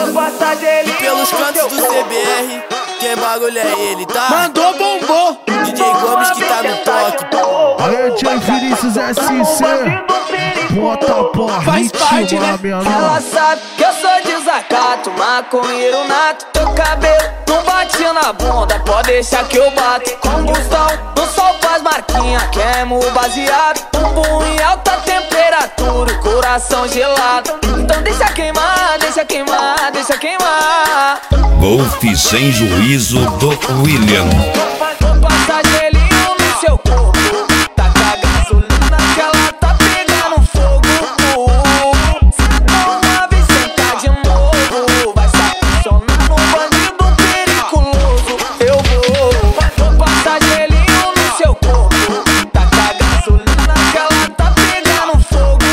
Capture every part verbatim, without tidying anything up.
E pelos cantos do C B R, quem bagulho é ele, tá? Mandou bombom. D J Gomes que tá no toque. Aí, D J Vinícius S C, bota pra Faz parte, né? Ela sabe que eu sou desacato, maconheiro nato. Teu cabelo não bate na bunda, pode deixar que eu bato. Combustão, no sol faz marquinha, queimo baseado. Bumbum em alta temperatura, coração gelado. Então deixa queimar, deixa queimar, deixa queimar. Golfe sem juízo do William. Vou passar gelinho no seu corpo, taca gasolina que ela tá pegando fogo. Uma vez sentar de novo, vai se apaixonar num bandido periculoso. Eu vou, vou passar gelinho no seu corpo, taca gasolina que ela tá pegando fogo.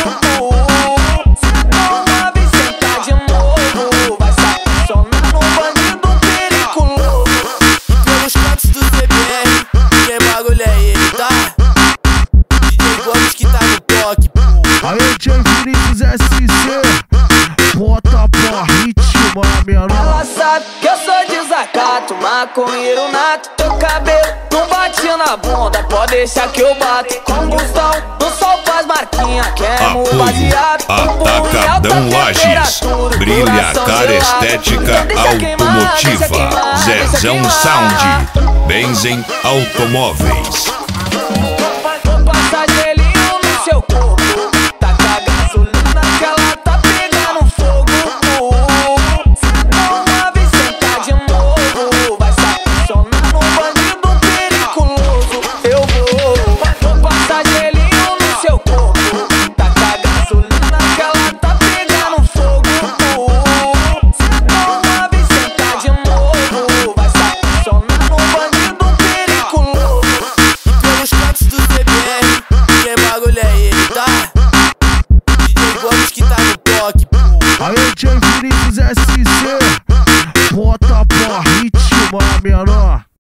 Uma vez sentar de novo, vai se apaixonar num bandido periculoso. Pelos cantos do C B R, quem bagulho é ele, tá? D J Gomes que tá no toque. Aí, D J Vinícius S C, bota pra ritmar, menor. Ela sabe que eu sou desacato, maconheiro nato. Teu cabelo não bate na bunda, pode deixar que eu bato. Combustão, no sol faz marquinha, queimo Apoio baseado. Atacadão Lages, brilha a cara estética automotiva. Zezão Sound, Benzen Automóveis. Vou passar gelinho no seu corpo, taca gasolina que ela tá pegando fogo. Uma vez sentar de novo, vai se apaixonar num bandido periculoso. Eu vou, vou passar gelinho no seu corpo, taca gasolina que ela tá pegando fogo. Uma vez sentar de novo, vai se apaixonar num bandido periculoso. Pelos cantos do C B R, quem bagulho é ele, tá? D J Gomes que tá no toque. Aí, D J Vinícius S C, bota pra ritmar, menor.